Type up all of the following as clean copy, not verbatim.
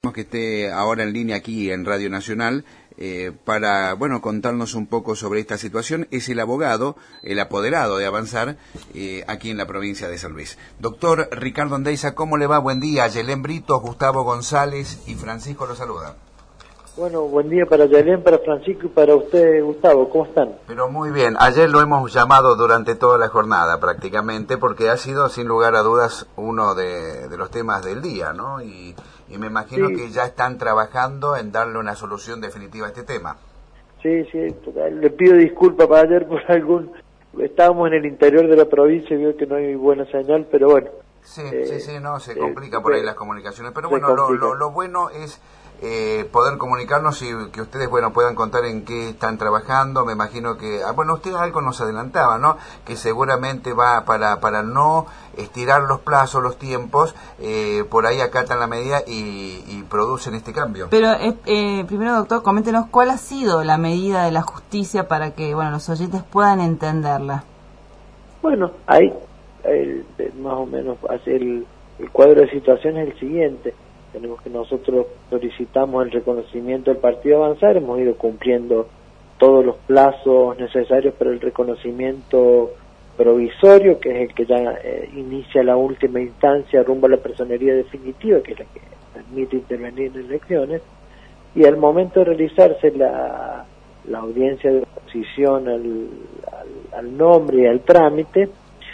Que esté ahora en línea aquí en Radio Nacional para, bueno, contarnos un poco sobre esta situación. Es el abogado, el apoderado de Avanzar aquí en la provincia de San Luis. Doctor Ricardo Andeiza, ¿cómo le va? Buen día. Yelén Britos, Gustavo González y Francisco lo saluda. Bueno, buen día para Yelén, para Francisco y para usted, Gustavo. ¿Cómo están? Pero muy bien. Ayer lo hemos llamado durante toda la jornada prácticamente porque ha sido sin lugar a dudas uno de los temas del día, ¿no? Y me imagino que ya están trabajando en darle una solución definitiva a este tema. Sí, le pido disculpas para ayer por estábamos en el interior de la provincia y veo que no hay buena señal, pero bueno. Sí, no, se complica por ahí las comunicaciones, pero bueno, lo bueno es poder comunicarnos y que ustedes, bueno, puedan contar en qué están trabajando. Me imagino que, bueno, ustedes algo nos adelantaban, ¿no? Que seguramente va para no estirar los plazos, los tiempos, por ahí acatan la medida y producen este cambio. Pero primero, doctor, coméntenos cuál ha sido la medida de la justicia para que, bueno, los oyentes puedan entenderla. Bueno, ahí más o menos el cuadro de situación es el siguiente. Tenemos que nosotros solicitamos el reconocimiento del Partido Avanzar, hemos ido cumpliendo todos los plazos necesarios para el reconocimiento provisorio, que es el que ya inicia la última instancia rumbo a la personería definitiva, que es la que permite intervenir en elecciones, y al momento de realizarse la audiencia de oposición al nombre y al trámite,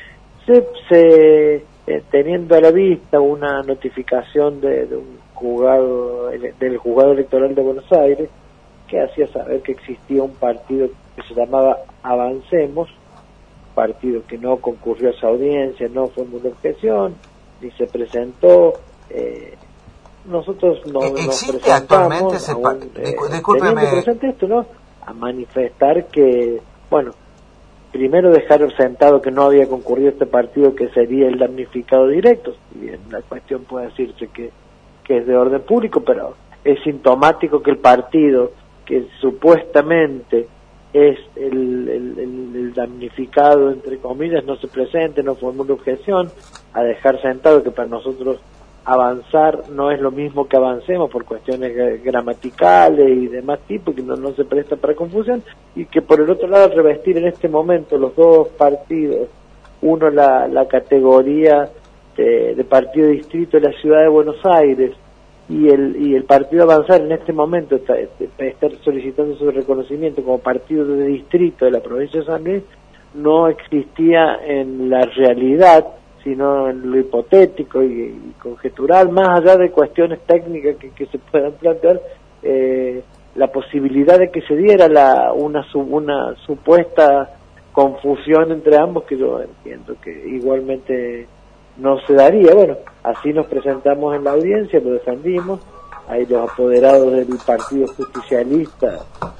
teniendo a la vista una notificación del juzgado electoral de Buenos Aires que hacía saber que existía un partido que se llamaba Avancemos, partido que no concurrió a esa audiencia, no formuló objeción, ni se presentó. Nosotros ¿Existe actualmente ese discúlpeme, presente esto, ¿no? A manifestar que, bueno, primero dejar sentado que no había concurrido este partido, que sería el damnificado directo. Si bien la cuestión puede decirse que es de orden público, pero es sintomático que el partido que supuestamente es el damnificado, entre comillas, no se presente, no formule objeción, a dejar sentado que para nosotros avanzar no es lo mismo que avancemos por cuestiones gramaticales y demás tipo, que no se presta para confusión, y que por el otro lado revestir en este momento los dos partidos, uno la categoría de partido distrito de la ciudad de Buenos Aires y el partido Avanzar en este momento está solicitando su reconocimiento como partido de distrito de la provincia de San Luis, no existía en la realidad, sino en lo hipotético y conjetural, más allá de cuestiones técnicas que se puedan plantear, la posibilidad de que se diera una supuesta confusión entre ambos, que yo entiendo que igualmente no se daría. Bueno, así nos presentamos en la audiencia, lo defendimos, ahí los apoderados del Partido Justicialista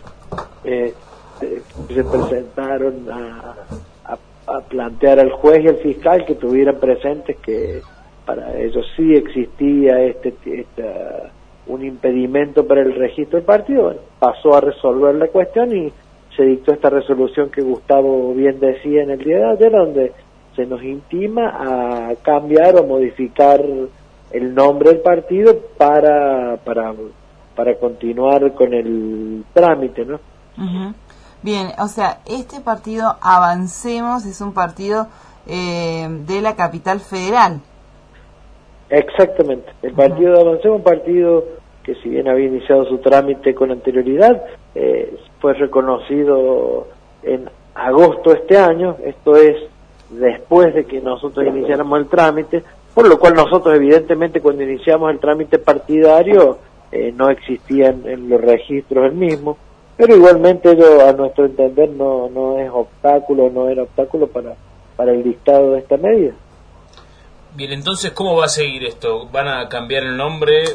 se presentaron a plantear al juez y al fiscal que tuvieran presentes que para ellos sí existía un impedimento para el registro del partido. Bueno, pasó a resolver la cuestión y se dictó esta resolución que Gustavo bien decía en el día de ayer, donde se nos intima a cambiar o modificar el nombre del partido para continuar con el trámite, ¿no? Uh-huh. Bien, o sea, este partido Avancemos es un partido de la capital federal. Exactamente, el partido de Avancemos, un partido que si bien había iniciado su trámite con anterioridad, fue reconocido en agosto de este año, esto es después de que nosotros iniciáramos el trámite, por lo cual nosotros evidentemente cuando iniciamos el trámite partidario no existían en los registros el mismo, pero igualmente ello, a nuestro entender, no era obstáculo para el dictado de esta medida. Bien, entonces, ¿cómo va a seguir esto? ¿Van a cambiar el nombre?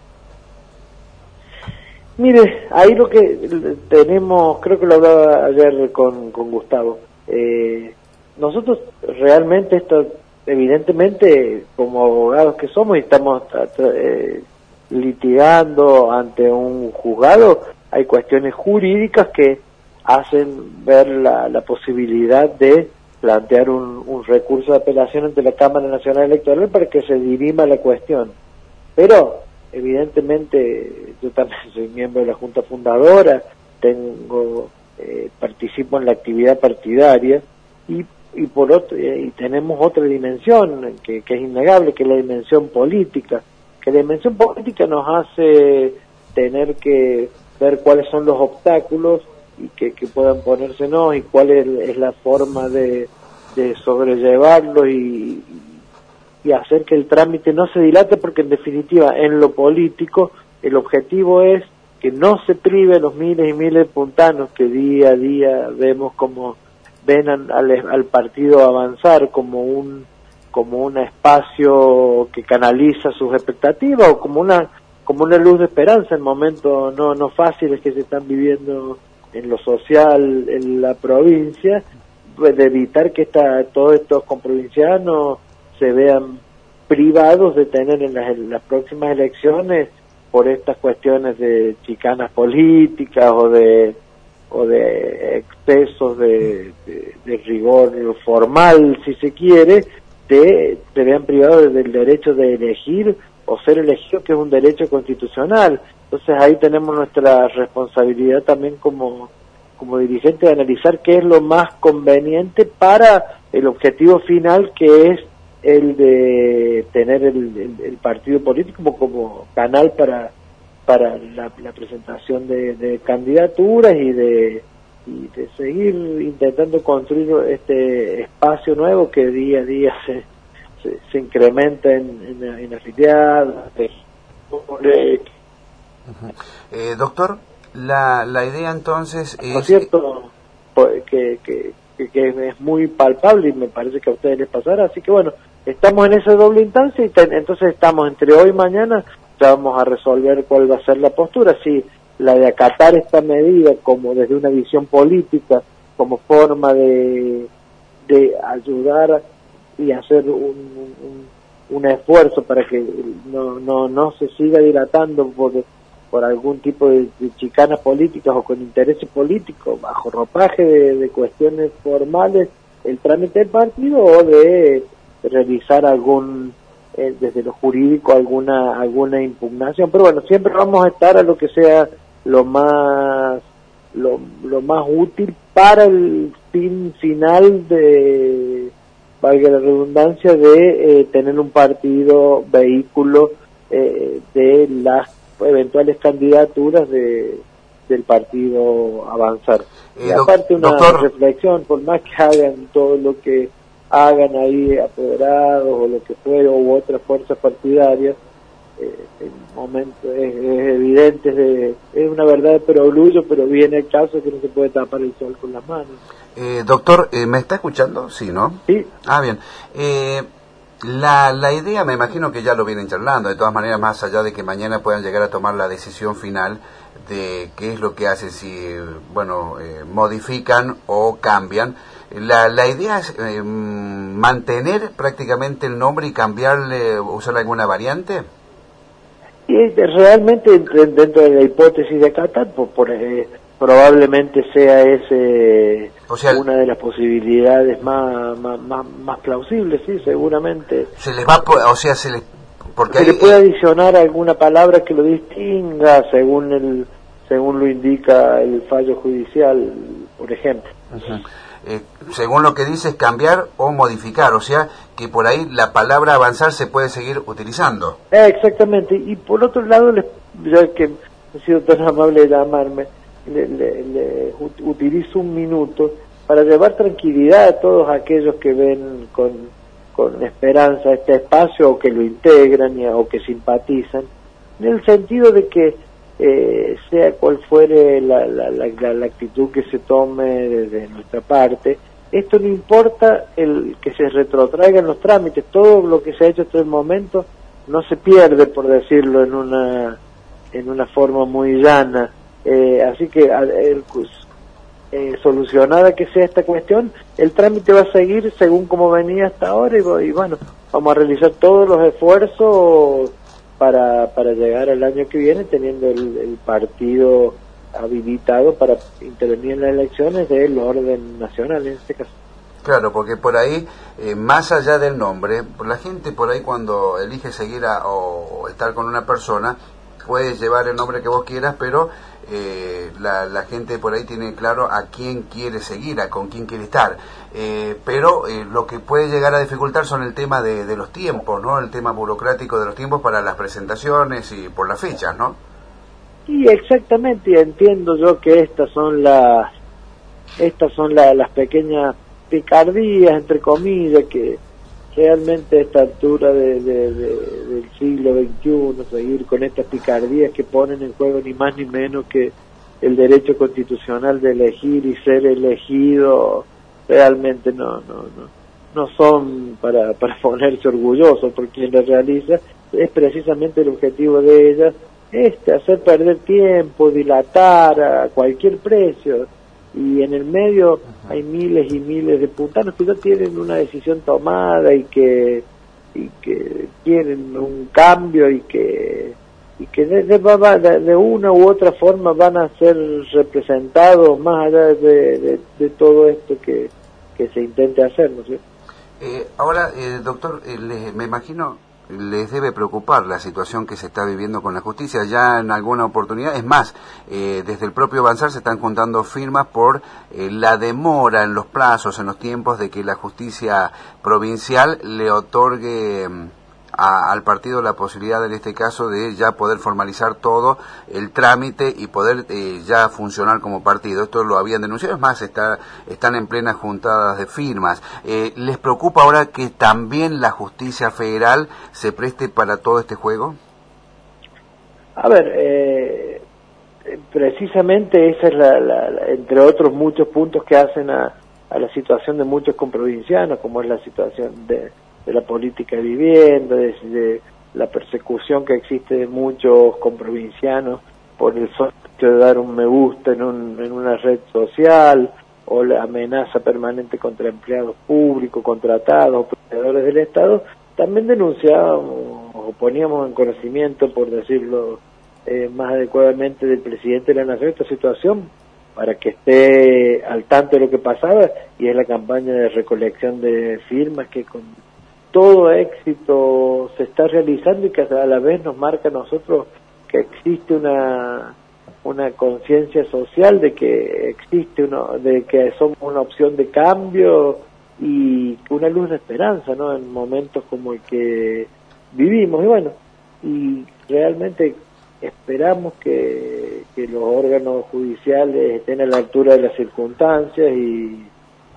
Mire, ahí lo que tenemos, creo que lo hablaba ayer con Gustavo, nosotros realmente esto, evidentemente, como abogados que somos y estamos litigando ante un juzgado, hay cuestiones jurídicas que hacen ver la posibilidad de plantear un recurso de apelación ante la Cámara Nacional Electoral para que se dirima la cuestión. Pero evidentemente yo también soy miembro de la Junta Fundadora, participo en la actividad partidaria y por otro y tenemos otra dimensión que es innegable, que es la dimensión política, que la dimensión política nos hace tener que ver cuáles son los obstáculos y que puedan ponérsenos y cuál es la forma de sobrellevarlo y hacer que el trámite no se dilate, porque en definitiva en lo político el objetivo es que no se prive a los miles y miles de puntanos que día a día vemos como ven al partido avanzar como un espacio que canaliza sus expectativas o como una luz de esperanza en momentos no fáciles que se están viviendo en lo social en la provincia, pues de evitar que todos estos comprovincianos se vean privados de tener en las próximas elecciones por estas cuestiones de chicanas políticas o de excesos de rigor formal, si se quiere, se vean privados del derecho de elegir o ser elegido, que es un derecho constitucional. Entonces ahí tenemos nuestra responsabilidad también como dirigente de analizar qué es lo más conveniente para el objetivo final, que es el de tener el partido político como canal para la presentación de candidaturas y de seguir intentando construir este espacio nuevo que día a día se incrementa en afiliados. Doctor, la idea entonces es... Por cierto, que es muy palpable y me parece que a ustedes les pasará, así que bueno, estamos en esa doble instancia y entonces estamos entre hoy y mañana, ya vamos a resolver cuál va a ser la postura, si la de acatar esta medida como desde una visión política, como forma de ayudar y hacer un esfuerzo para que no se siga dilatando por algún tipo de chicanas políticas o con intereses políticos, bajo ropaje de cuestiones formales, el trámite del partido, o de realizar desde lo jurídico alguna impugnación. Pero bueno, siempre vamos a estar a lo que sea lo más útil para el fin final de, valga la redundancia, de tener un partido vehículo de las eventuales candidaturas del partido Avanzar. Y aparte una reflexión, por más que hagan todo lo que hagan ahí apoderados o lo que fuera u otras fuerzas partidarias, en momento es evidente, es una verdad de perogrullo, pero viene el caso que no se puede tapar el sol con las manos. Doctor, ¿me está escuchando? Sí, ¿no? Sí. Ah, bien. La idea, me imagino que ya lo vienen charlando, de todas maneras, más allá de que mañana puedan llegar a tomar la decisión final de qué es lo que hacen, si, modifican o cambian. La idea es mantener prácticamente el nombre y cambiarle, usar alguna variante. Y realmente dentro de la hipótesis de acatar, probablemente sea ese una de las posibilidades más plausibles, sí, seguramente. Se les va, porque se le puede adicionar alguna palabra que lo distinga según lo indica el fallo judicial, por ejemplo. Según lo que dice es cambiar o modificar, o sea que por ahí la palabra avanzar se puede seguir utilizando. Exactamente, y por otro lado, ya que he sido tan amable de llamarme, le utilizo un minuto para llevar tranquilidad a todos aquellos que ven con esperanza este espacio, o que lo integran o que simpatizan, en el sentido de que sea cual fuere la actitud que se tome desde nuestra parte, esto no importa el que se retrotraigan los trámites, todo lo que se ha hecho hasta el momento no se pierde, por decirlo en una forma muy llana, así que solucionada que sea esta cuestión, el trámite va a seguir según como venía hasta ahora y bueno, vamos a realizar todos los esfuerzos para llegar al año que viene teniendo el partido habilitado para intervenir en las elecciones del orden nacional en este caso. Claro, porque por ahí, más allá del nombre, la gente por ahí cuando elige seguir o estar con una persona, puedes llevar el nombre que vos quieras, pero la gente por ahí tiene claro a quién quiere seguir, con quién quiere estar. Pero lo que puede llegar a dificultar son el tema de los tiempos, ¿no? El tema burocrático de los tiempos para las presentaciones y por las fechas, ¿no? Sí, exactamente, y entiendo yo que estas son las pequeñas picardías, entre comillas, que realmente a esta altura del siglo XXI, seguir con estas picardías que ponen en juego ni más ni menos que el derecho constitucional de elegir y ser elegido, realmente no son para ponerse orgullosos por quien las realiza. Es precisamente el objetivo de ellas, hacer perder tiempo, dilatar a cualquier precio, y en el medio hay miles y miles de puntanos que ya tienen una decisión tomada y que quieren un cambio y que de una u otra forma van a ser representados más allá de todo esto que se intente hacer, ¿no es cierto? Ahora, doctor, me imagino les debe preocupar la situación que se está viviendo con la justicia. Ya en alguna oportunidad, es más, desde el propio Avanzar se están juntando firmas por la demora en los plazos, en los tiempos de que la justicia provincial le otorgue al partido la posibilidad en este caso de ya poder formalizar todo el trámite y poder ya funcionar como partido. Esto lo habían denunciado, es más, están en plenas juntadas de firmas. ¿Les preocupa ahora que también la justicia federal se preste para todo este juego? A ver, precisamente esa es entre otros muchos puntos que hacen a la situación de muchos comprovincianos, como es la situación de la política de vivienda, de la persecución que existe de muchos comprovincianos por el solo hecho de dar un me gusta en una red social, o la amenaza permanente contra empleados públicos, contratados, operadores del Estado. También denunciábamos o poníamos en conocimiento, por decirlo más adecuadamente, del presidente de la Nación esta situación, para que esté al tanto de lo que pasaba, y es la campaña de recolección de firmas que con todo éxito se está realizando y que a la vez nos marca a nosotros que existe una conciencia social de que de que somos una opción de cambio y una luz de esperanza, ¿no? En momentos como el que vivimos. Y bueno, y realmente esperamos que los órganos judiciales estén a la altura de las circunstancias y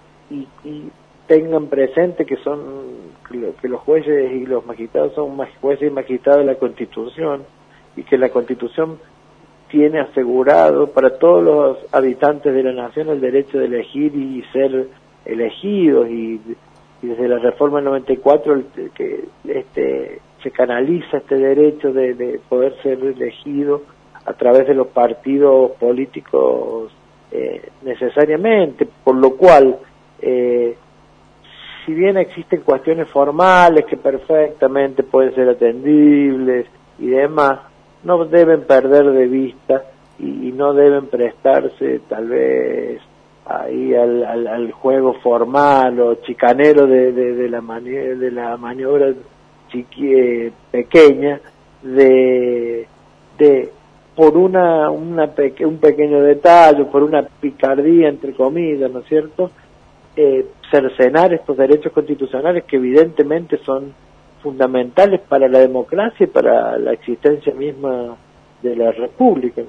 tengan presente que los jueces y los magistrados son jueces y magistrados de la Constitución, y que la Constitución tiene asegurado para todos los habitantes de la nación el derecho de elegir y ser elegidos, y desde la reforma del 94 que se canaliza este derecho de poder ser elegido a través de los partidos políticos necesariamente, por lo cual si bien existen cuestiones formales que perfectamente pueden ser atendibles y demás, no deben perder de vista y no deben prestarse tal vez ahí al juego formal o chicanero de la maniobra pequeña por un pequeño detalle, por una picardía entre comillas, ¿no es cierto?, cercenar estos derechos constitucionales que evidentemente son fundamentales para la democracia y para la existencia misma de la República.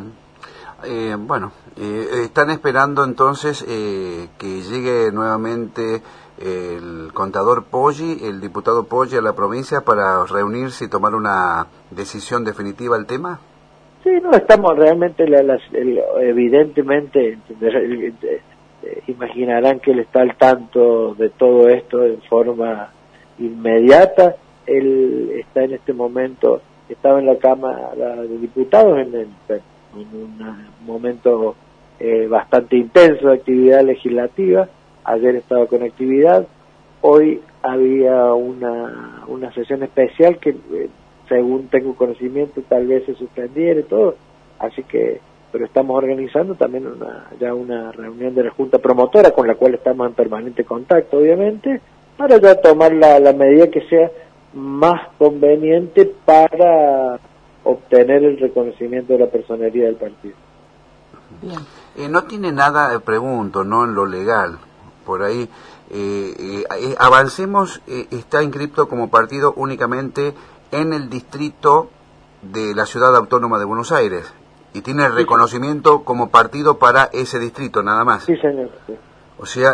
Están esperando entonces que llegue nuevamente el contador Poggi, el diputado Poggi a la provincia para reunirse y tomar una decisión definitiva al tema. Sí, no, estamos realmente, evidentemente, imaginarán que él está al tanto de todo esto en forma inmediata. Él está en este momento, estaba en la Cámara de Diputados en un momento bastante intenso de actividad legislativa. Ayer estaba con actividad, hoy había una sesión especial que según tengo conocimiento tal vez se suspendiera y todo, así que pero estamos organizando también ya una reunión de la Junta Promotora, con la cual estamos en permanente contacto, obviamente, para ya tomar la medida que sea más conveniente para obtener el reconocimiento de la personería del partido. Bien. No tiene nada, pregunto, no en lo legal, por ahí, Avancemos está inscrito como partido únicamente en el distrito de la Ciudad Autónoma de Buenos Aires y tiene el reconocimiento como partido para ese distrito, nada más. Sí, señor. Sí. O sea,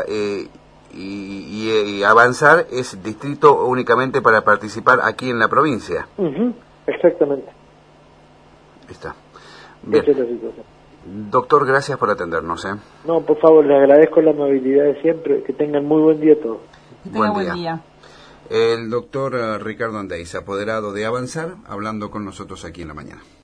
y Avanzar es distrito únicamente para participar aquí en la provincia. Exactamente. Está. Bien. Esa es la situación. Doctor, gracias por atendernos. No, por favor, les agradezco la amabilidad de siempre. Que tengan muy buen día todos. Que tengan buen día. El doctor Ricardo Andeiza, apoderado de Avanzar, hablando con nosotros aquí en la mañana.